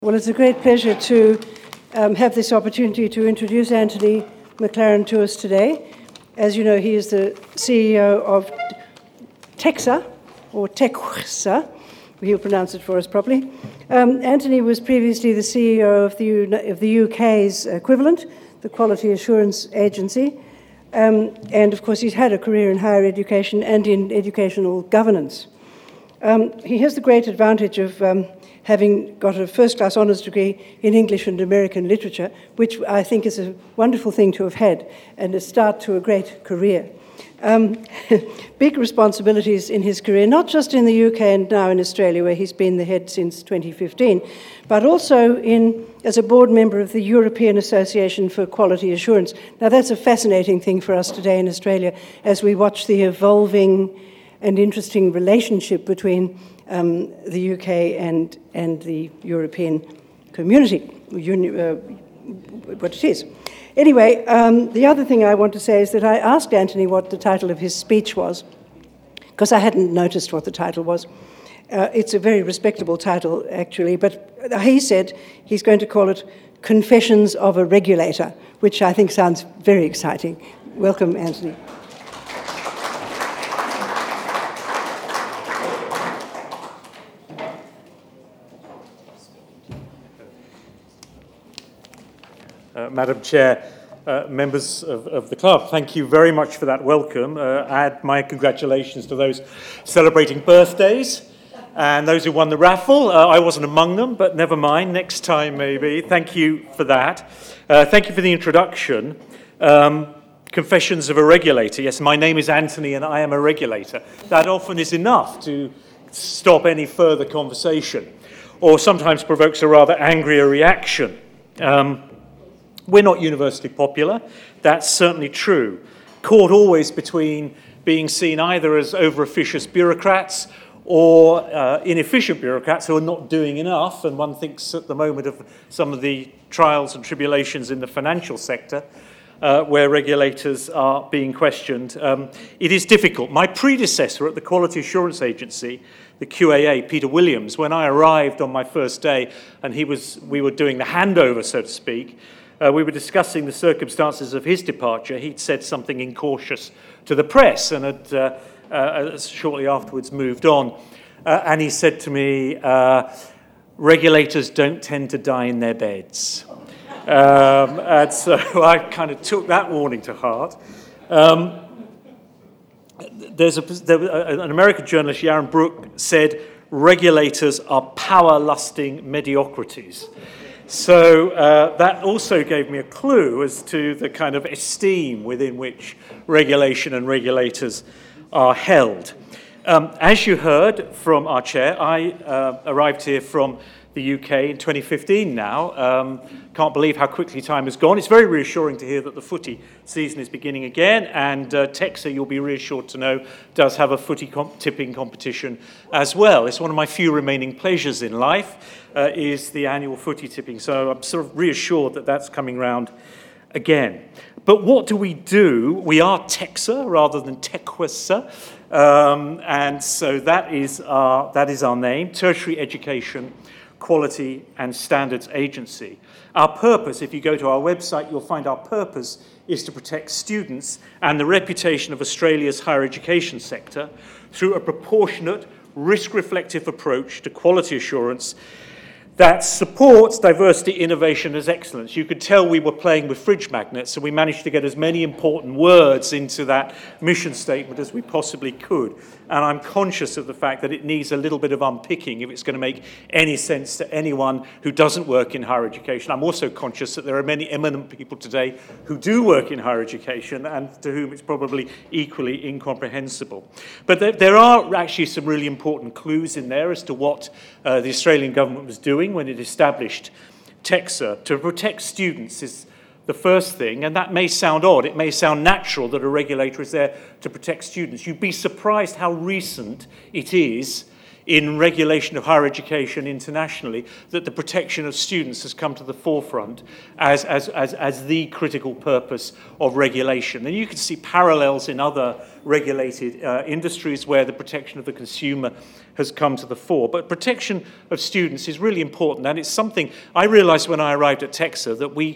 Well, it's a great pleasure to have this opportunity to introduce Anthony McLaren to us today. As you know, he is the CEO of TEQSA, or TEQSA, he'll pronounce it for us properly. Anthony was previously the CEO of the UK's equivalent, the Quality Assurance Agency, and of course he's had a career in higher education and in educational governance. He has the great advantage of having got a first-class honours degree in English and American literature, which I think is a wonderful thing to have had and a start to a great career. Big responsibilities in his career, not just in the UK and now in Australia, where he's been the head since 2015, but also as a board member of the European Association for Quality Assurance. Now, that's a fascinating thing for us today in Australia as we watch the evolving and interesting relationship between the UK and the European community, what it is. Anyway, the other thing I want to say is that I asked Anthony what the title of his speech was, because I hadn't noticed what the title was. It's a very respectable title, actually, but he said he's going to call it Confessions of a Regulator, which I think sounds very exciting. Welcome, Anthony. Madam Chair, members of the club, thank you very much for that welcome. Add my congratulations to those celebrating birthdays and those who won the raffle. I wasn't among them, but never mind, next time maybe. Thank you for that. Thank you for the introduction. Confessions of a Regulator. Yes, my name is Anthony and I am a regulator. That often is enough to stop any further conversation, or sometimes provokes a rather angrier reaction. We're not universally popular. That's certainly true. Caught always between being seen either as over-officious bureaucrats or inefficient bureaucrats who are not doing enough, and one thinks at the moment of some of the trials and tribulations in the financial sector where regulators are being questioned. It is difficult. My predecessor at the Quality Assurance Agency, the QAA, Peter Williams, when I arrived on my first day and we were doing the handover, so to speak, we were discussing the circumstances of his departure. He'd said something incautious to the press and had shortly afterwards moved on. And he said to me, regulators don't tend to die in their beds. And so I kind of took that warning to heart. An American journalist, Yaron Brook, said, regulators are power-lusting mediocrities. So that also gave me a clue as to the kind of esteem within which regulation and regulators are held. As you heard from our chair, I arrived here from the UK in 2015 now. Can't believe how quickly time has gone. It's very reassuring to hear that the footy season is beginning again, and TEQSA, you'll be reassured to know, does have a footy tipping competition as well. It's one of my few remaining pleasures in life, is the annual footy tipping, so I'm sort of reassured that that's coming round again. But what do? We are TEQSA rather than TEQSA, and so that is our name, Tertiary Education Quality and Standards Agency. Our purpose, if you go to our website, you'll find our purpose is to protect students and the reputation of Australia's higher education sector through a proportionate, risk-reflective approach to quality assurance that supports diversity, innovation as excellence. You could tell we were playing with fridge magnets, so we managed to get as many important words into that mission statement as we possibly could. And I'm conscious of the fact that it needs a little bit of unpicking if it's going to make any sense to anyone who doesn't work in higher education. I'm also conscious that there are many eminent people today who do work in higher education and to whom it's probably equally incomprehensible. But there are actually some really important clues in there as to what the Australian government was doing when it established TEQSA. To protect students is the first thing, and that may sound odd. It may sound natural that a regulator is there to protect students. You'd be surprised how recent it is in regulation of higher education internationally that the protection of students has come to the forefront as the critical purpose of regulation. And you can see parallels in other regulated industries where the protection of the consumer has come to the fore. But protection of students is really important, and it's something I realized when I arrived at TEQSA, that we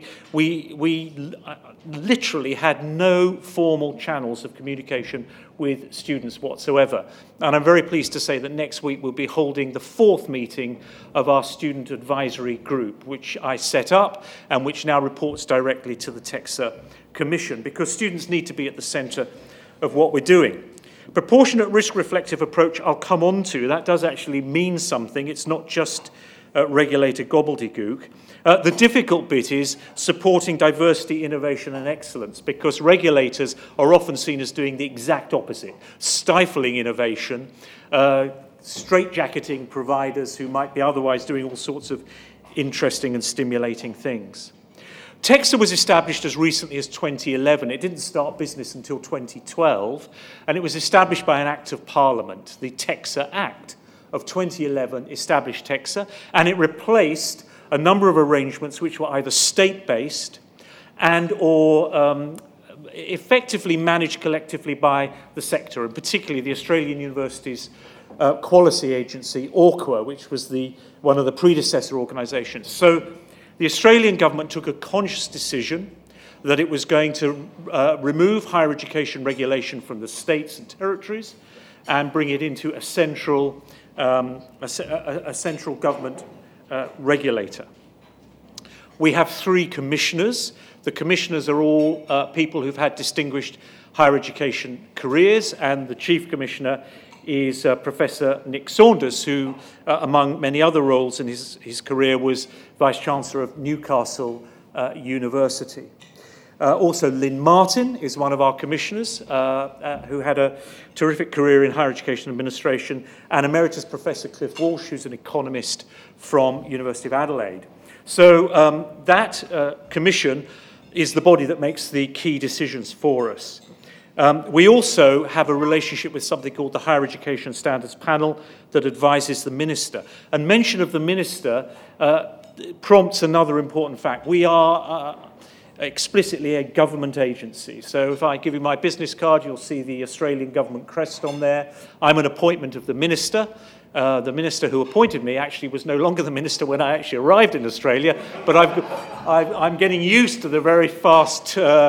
literally had no formal channels of communication with students whatsoever. And I'm very pleased to say that next week we'll be holding the 4th meeting of our student advisory group, which I set up and which now reports directly to the TEQSA Commission, because students need to be at the centre of what we're doing. Proportionate risk reflective approach I'll come on to. That does actually mean something. It's not just regulated gobbledygook. The difficult bit is supporting diversity, innovation and excellence, because regulators are often seen as doing the exact opposite, stifling innovation, straitjacketing providers who might be otherwise doing all sorts of interesting and stimulating things. TEQSA was established as recently as 2011. It didn't start business until 2012, and it was established by an Act of Parliament. The TEQSA Act of 2011 established TEQSA, and it replaced a number of arrangements which were either state-based and or effectively managed collectively by the sector, and particularly the Australian Universities Quality Agency, AUQA, which was one of the predecessor organisations. So the Australian government took a conscious decision that it was going to remove higher education regulation from the states and territories and bring it into a central government regulator. We have 3 commissioners. The commissioners are all people who've had distinguished higher education careers, and the chief commissioner is Professor Nick Saunders, who, among many other roles in his career, was Vice-Chancellor of Newcastle University. Also, Lynn Martin is one of our commissioners who had a terrific career in higher education administration, and Emeritus Professor Cliff Walsh, who's an economist from University of Adelaide. So that commission is the body that makes the key decisions for us. We also have a relationship with something called the Higher Education Standards Panel that advises the Minister. And mention of the Minister prompts another important fact. We are explicitly a government agency. So if I give you my business card, you'll see the Australian government crest on there. I'm an appointment of the Minister. The Minister who appointed me actually was no longer the Minister when I actually arrived in Australia, but I'm getting used to the very fast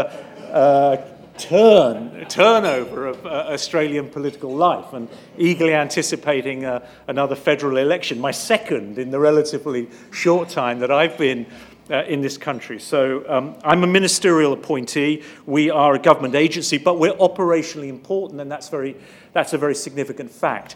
turnover of Australian political life and eagerly anticipating another federal election, my second in the relatively short time that I've been in this country. So I'm a ministerial appointee. We are a government agency, but we're operationally important, and that's a very significant fact.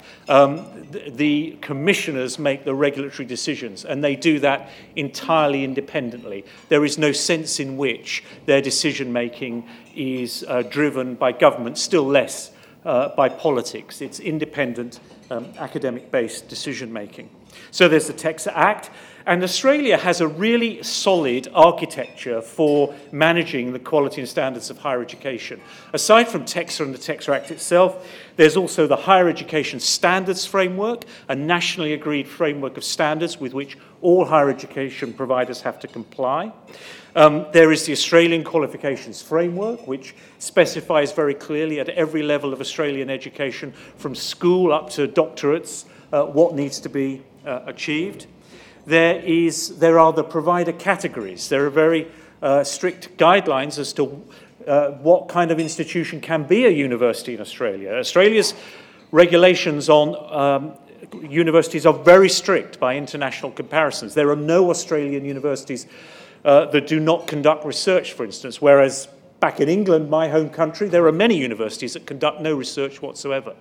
The commissioners make the regulatory decisions, and they do that entirely independently. There is no sense in which their decision-making is driven by government, still less by politics. It's independent, academic-based decision-making. So there's the TEQSA Act, and Australia has a really solid architecture for managing the quality and standards of higher education. Aside from TEQSA and the TEQSA Act itself, there's also the Higher Education Standards Framework, a nationally agreed framework of standards with which all higher education providers have to comply. There is the Australian Qualifications Framework, which specifies very clearly at every level of Australian education, from school up to doctorates, what needs to be achieved. There are the provider categories. There are very strict guidelines as to what kind of institution can be a university in Australia. Australia's regulations on universities are very strict by international comparisons. There are no Australian universities that do not conduct research, for instance, whereas back in England, my home country, there are many universities that conduct no research whatsoever.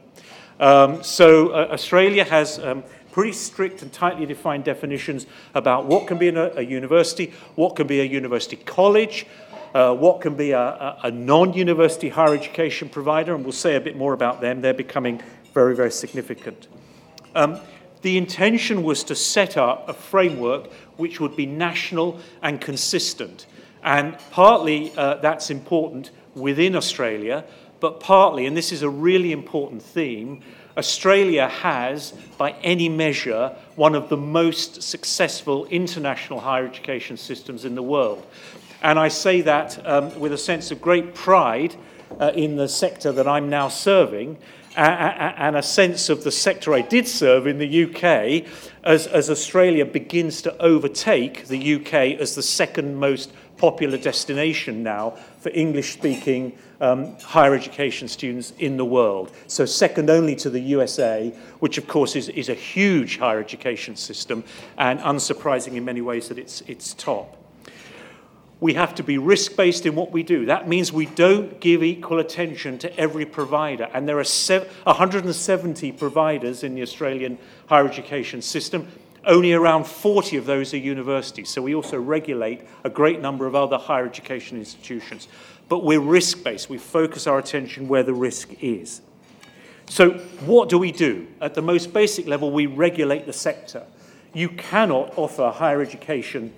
So Australia has pretty strict and tightly defined definitions about what can be a university, what can be a university college, what can be a non-university higher education provider, and we'll say a bit more about them. They're becoming very, very significant. The intention was to set up a framework which would be national and consistent. And partly that's important within Australia, but partly, and this is a really important theme, Australia has, by any measure, one of the most successful international higher education systems in the world. And I say that with a sense of great pride, in the sector that I'm now serving, and a sense of the sector I did serve in the UK as Australia begins to overtake the UK as the second most popular destination now for English-speaking higher education students in the world. So second only to the USA, which of course is a huge higher education system, and unsurprising in many ways that it's top. We have to be risk-based in what we do. That means we don't give equal attention to every provider. And there are 170 providers in the Australian higher education system. Only around 40 of those are universities. So we also regulate a great number of other higher education institutions. But we're risk-based. We focus our attention where the risk is. So what do we do? At the most basic level, we regulate the sector. You cannot offer higher education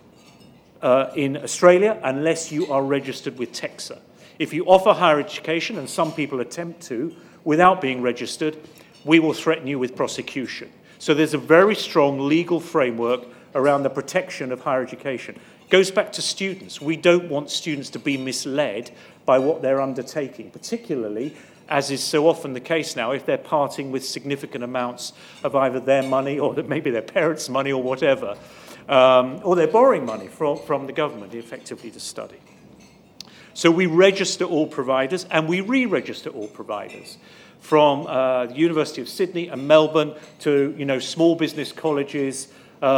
in Australia unless you are registered with TEQSA. If you offer higher education, and some people attempt to, without being registered, we will threaten you with prosecution. So there's a very strong legal framework around the protection of higher education. It goes back to students. We don't want students to be misled by what they're undertaking, particularly, as is so often the case now, if they're parting with significant amounts of either their money or maybe their parents' money or whatever. Or they're borrowing money from the government effectively to study. So we register all providers, and we re-register all providers, from the University of Sydney and Melbourne to small business colleges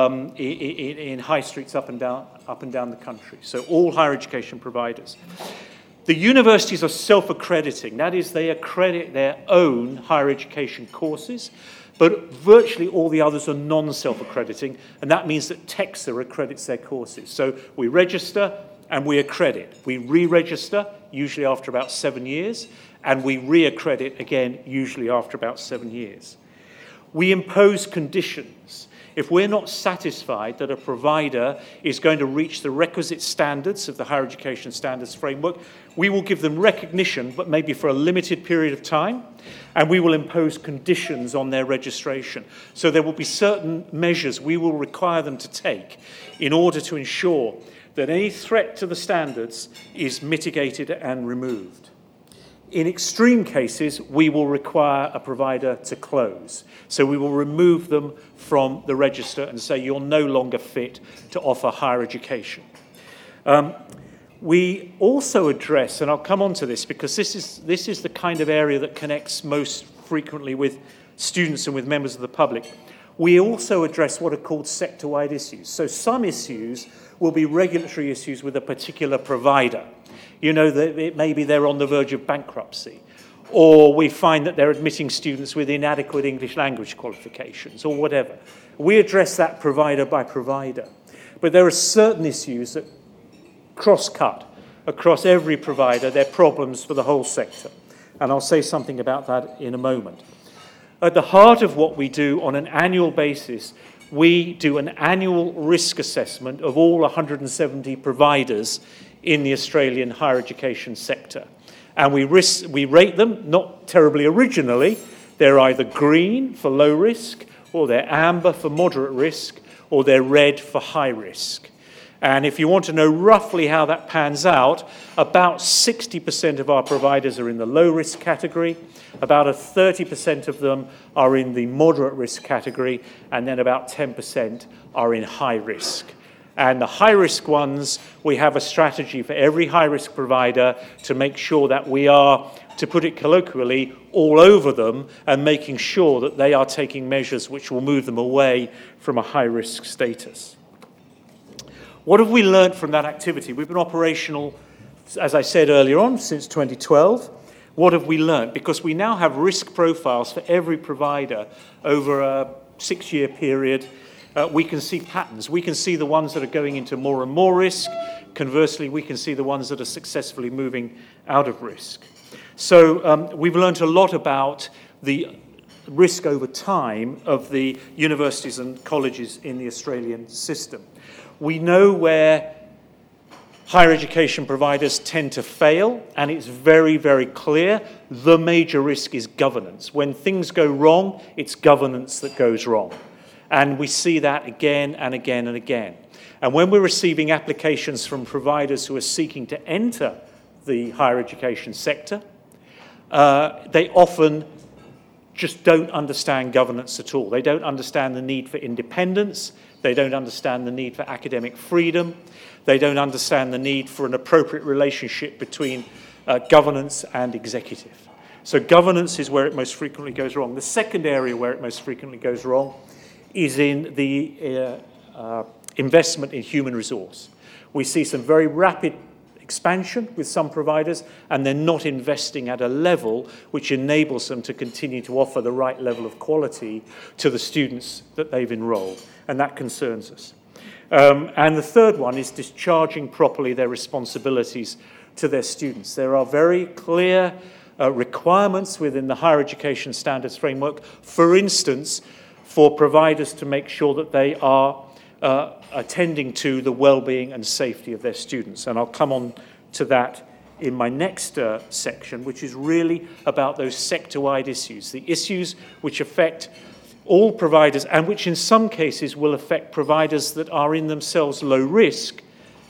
in high streets up and down the country. So all higher education providers. The universities are self-accrediting. That is, they accredit their own higher education courses. But virtually all the others are non-self-accrediting, and that means that TEQSA accredits their courses. So we register and we accredit. We re-register, usually after about 7 years, and we re-accredit again, usually after about 7 years. We impose conditions. If we're not satisfied that a provider is going to reach the requisite standards of the Higher Education Standards Framework, we will give them recognition, but maybe for a limited period of time, and we will impose conditions on their registration. So there will be certain measures we will require them to take in order to ensure that any threat to the standards is mitigated and removed. In extreme cases, we will require a provider to close. So we will remove them from the register and say you're no longer fit to offer higher education. We also address, and I'll come on to this because this is the kind of area that connects most frequently with students and with members of the public. We also address what are called sector-wide issues. So some issues will be regulatory issues with a particular provider. Maybe they're on the verge of bankruptcy, or we find that they're admitting students with inadequate English language qualifications, or whatever. We address that provider by provider. But there are certain issues that cross-cut across every provider. They're problems for the whole sector. And I'll say something about that in a moment. At the heart of what we do on an annual basis, we do an annual risk assessment of all 170 providers in the Australian higher education sector. And we rate them, not terribly originally. They're either green for low risk, or they're amber for moderate risk, or they're red for high risk. And if you want to know roughly how that pans out, about 60% of our providers are in the low risk category, about 30% of them are in the moderate risk category, and then about 10% are in high risk. And the high-risk ones, we have a strategy for every high-risk provider to make sure that we are, to put it colloquially, all over them and making sure that they are taking measures which will move them away from a high-risk status. What have we learned from that activity? We've been operational, as I said earlier on, since 2012. What have we learned? Because we now have risk profiles for every provider over a 6-year period. We can see patterns. We can see the ones that are going into more and more risk. Conversely, we can see the ones that are successfully moving out of risk. So we've learned a lot about the risk over time of the universities and colleges in the Australian system. We know where higher education providers tend to fail, and it's very, very clear the major risk is governance. When things go wrong, it's governance that goes wrong. And we see that again and again and again. And when we're receiving applications from providers who are seeking to enter the higher education sector. They often just don't understand governance at all. They don't understand the need for independence. They don't understand the need for academic freedom. They don't understand the need for an appropriate relationship between governance and executive. So governance is where it most frequently goes wrong. The second area where it most frequently goes wrong is in the investment in human resource. We see some very rapid expansion with some providers, and they're not investing at a level which enables them to continue to offer the right level of quality to the students that they've enrolled, and that concerns us. And the third one is discharging properly their responsibilities to their students. There are very clear requirements within the higher education standards framework, for instance, for providers to make sure that they are attending to the well-being and safety of their students. And I'll come on to that in my next section, which is really about those sector-wide issues, the issues which affect all providers and which in some cases will affect providers that are in themselves low risk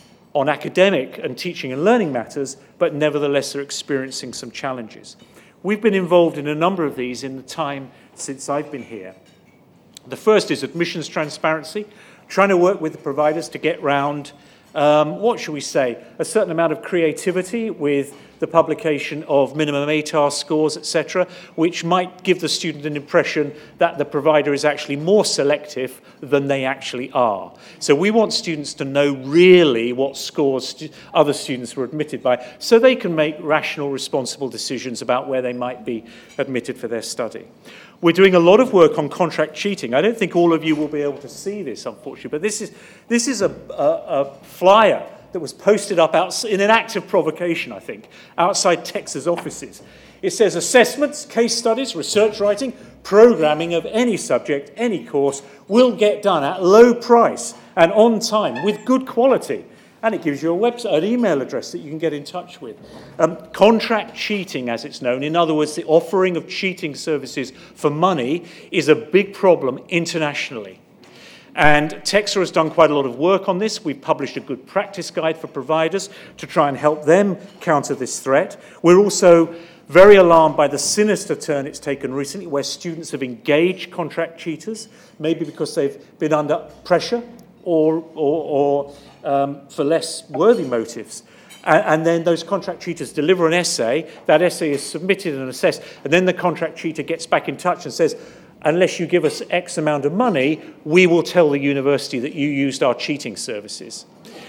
on academic and teaching and learning matters, but nevertheless are experiencing some challenges. We've been involved in a number of these in the time since I've been here. The first is admissions transparency, trying to work with the providers to get round, what should we say, a certain amount of creativity with the publication of minimum ATAR scores, etc., which might give the student an impression that the provider is actually more selective than they actually are. So we want students to know really what scores other students were admitted by, so they can make rational, responsible decisions about where they might be admitted for their study. We're doing a lot of work on contract cheating. I don't think all of you will be able to see this, unfortunately, but this is a flyer that was posted up in an act of provocation, I think, outside TEQSA's offices. It says, assessments, case studies, research writing, programming of any subject, any course, will get done at low price and on time with good quality. And it gives you a website, an email address that you can get in touch with. Contract cheating, as it's known, in other words, the offering of cheating services for money, is a big problem internationally. And TEQSA has done quite a lot of work on this. We've published a good practice guide for providers to try and help them counter this threat. We're also very alarmed by the sinister turn it's taken recently, where students have engaged contract cheaters, maybe because they've been under pressure or for less worthy motives. And then those contract cheaters deliver an essay, that essay is submitted and assessed, and then the contract cheater gets back in touch and says, unless you give us X amount of money, we will tell the university that you used our cheating services.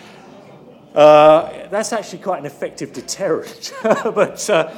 That's actually quite an effective deterrent. But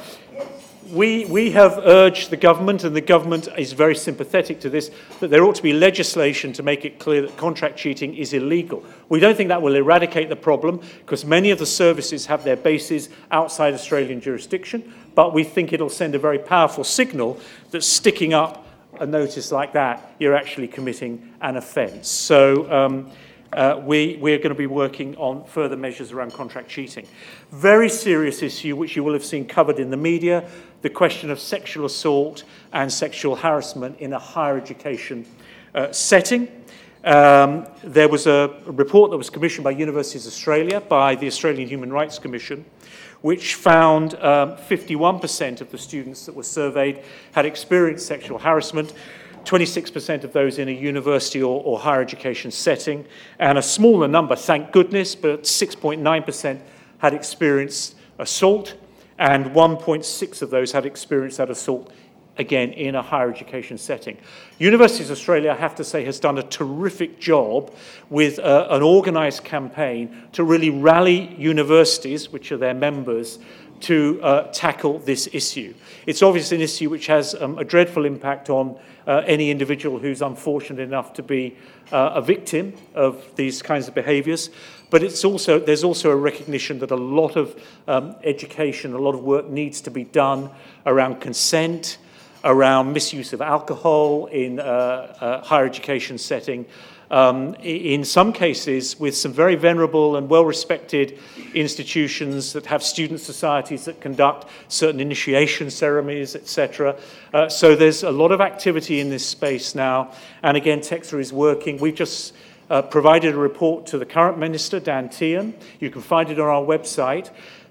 we have urged the government, and the government is very sympathetic to this, that there ought to be legislation to make it clear that contract cheating is illegal. We don't think that will eradicate the problem, because many of the services have their bases outside Australian jurisdiction, but we think it'll send a very powerful signal that sticking up a notice like that, you're actually committing an offence. So we're going to be working on further measures around contract cheating. Very serious issue, which you will have seen covered in the media, the question of sexual assault and sexual harassment in a higher education setting. There was a report that was commissioned by Universities Australia, by the Australian Human Rights Commission, which found 51% of the students that were surveyed had experienced sexual harassment, 26% of those in a university or higher education setting, and a smaller number, thank goodness, but 6.9% had experienced assault, and 1.6% of those had experienced that assault, again, in a higher education setting. Universities Australia, I have to say, has done a terrific job with an organised campaign to really rally universities, which are their members, to tackle this issue. It's obviously an issue which has a dreadful impact on any individual who's unfortunate enough to be a victim of these kinds of behaviours. But there's also a recognition that a lot of education, a lot of work needs to be done around consent, around misuse of alcohol in a higher education setting, in some cases with some very venerable and well-respected institutions that have student societies that conduct certain initiation ceremonies, etc. So there's a lot of activity in this space now. And again, TEQSA is working. We've just provided a report to the current Minister, Dan Tehan. You can find it on our website,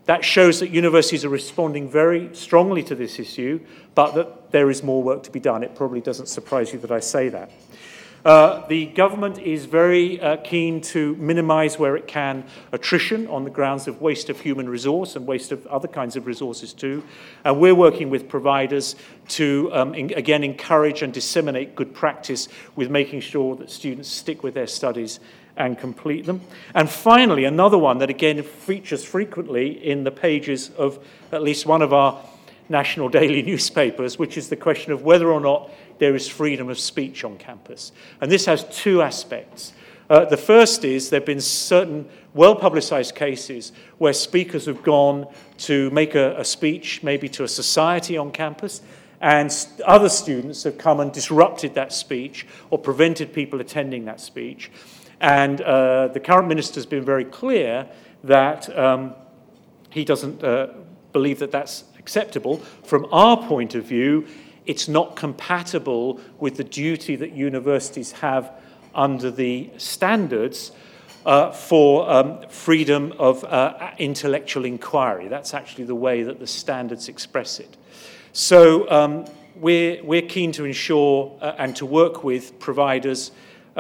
That shows that universities are responding very strongly to this issue, but that there is more work to be done. It probably doesn't surprise you that I say that. The government is very keen to minimise, where it can, attrition on the grounds of waste of human resource and waste of other kinds of resources too. And we're working with providers to, again, encourage and disseminate good practice with making sure that students stick with their studies and complete them. And finally, another one that again features frequently in the pages of at least one of our national daily newspapers, which is the question of whether or not there is freedom of speech on campus. And this has two aspects. The first is there have been certain well-publicized cases where speakers have gone to make a speech, maybe to a society on campus, and other students have come and disrupted that speech or prevented people attending that speech. And the current minister has been very clear that he doesn't believe that that's acceptable. From our point of view, it's not compatible with the duty that universities have under the standards for freedom of intellectual inquiry. That's actually the way that the standards express it. So we're keen to ensure and to work with providers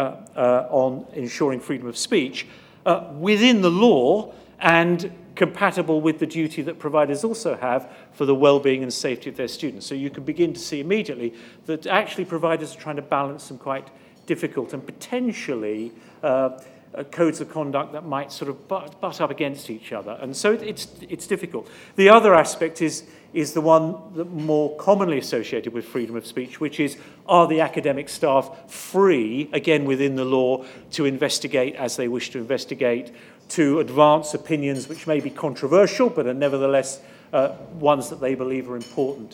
on ensuring freedom of speech within the law and compatible with the duty that providers also have for the well-being and safety of their students. So you can begin to see immediately that actually providers are trying to balance some quite difficult and potentially codes of conduct that might sort of butt up against each other. And so it's difficult. The other aspect is the one that more commonly associated with freedom of speech, which is, are the academic staff free, again within the law, to investigate as they wish to investigate, to advance opinions which may be controversial, but are nevertheless ones that they believe are important.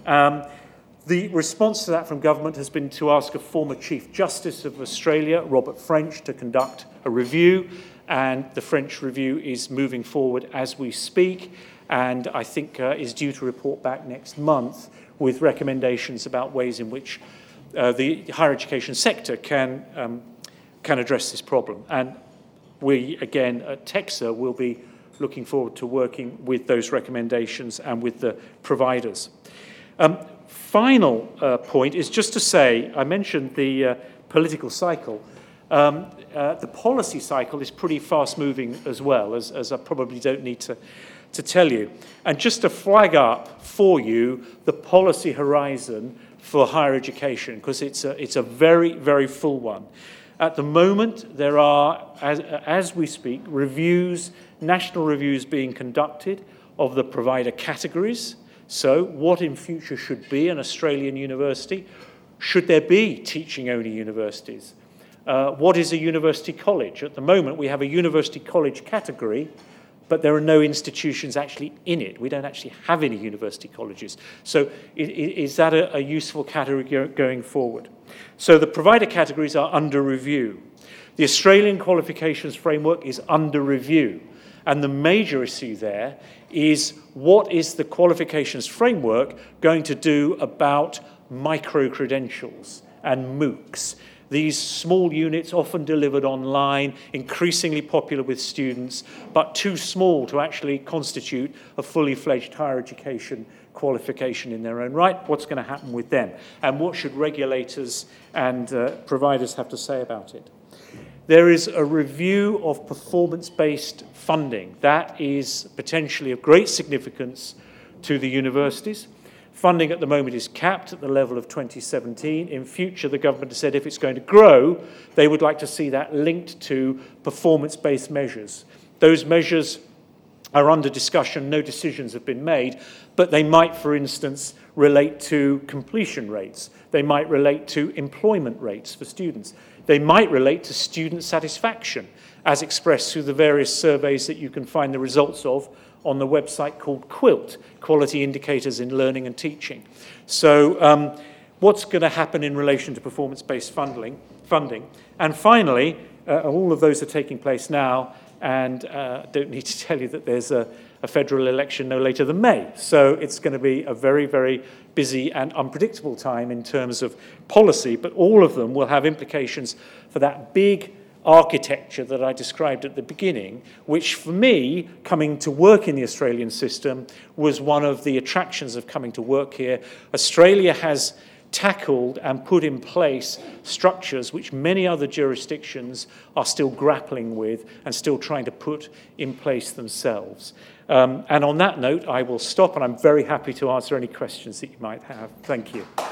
The response to that from government has been to ask a former Chief Justice of Australia, Robert French, to conduct a review, and the French review is moving forward as we speak, and I think is due to report back next month with recommendations about ways in which the higher education sector can address this problem. And we, again, at TEQSA, will be looking forward to working with those recommendations and with the providers. Final point is just to say, I mentioned the political cycle. The policy cycle is pretty fast-moving as well, as I probably don't need to tell you. And just to flag up for you the policy horizon for higher education, because it's a very, very full one. At the moment, there are, as we speak, national reviews being conducted of the provider categories. So what in future should be an Australian university? Should there be teaching-only universities? What is a university college? At the moment, we have a university college category, but there are no institutions actually in it. We don't actually have any university colleges. So is that a useful category going forward? So the provider categories are under review. The Australian qualifications framework is under review. And the major issue there is, what is the qualifications framework going to do about micro-credentials and MOOCs? These small units, often delivered online, increasingly popular with students, but too small to actually constitute a fully fledged higher education qualification in their own right. What's going to happen with them? And what should regulators and providers have to say about it? There is a review of performance-based funding. That is potentially of great significance to the universities. Funding at the moment is capped at the level of 2017. In future, the government has said if it's going to grow, they would like to see that linked to performance-based measures. Those measures are under discussion. No decisions have been made, but they might, for instance, relate to completion rates. They might relate to employment rates for students. They might relate to student satisfaction, as expressed through the various surveys that you can find the results of on the website called QUILT, Quality Indicators in Learning and Teaching. So what's going to happen in relation to performance-based funding? And finally, all of those are taking place now, and don't need to tell you that there's a federal election no later than May. So it's going to be a very, very busy and unpredictable time in terms of policy, but all of them will have implications for that big architecture that I described at the beginning, which for me, coming to work in the Australian system, was one of the attractions of coming to work here. Australia has tackled and put in place structures which many other jurisdictions are still grappling with and still trying to put in place themselves. And on that note, I will stop, and I'm very happy to answer any questions that you might have. Thank you.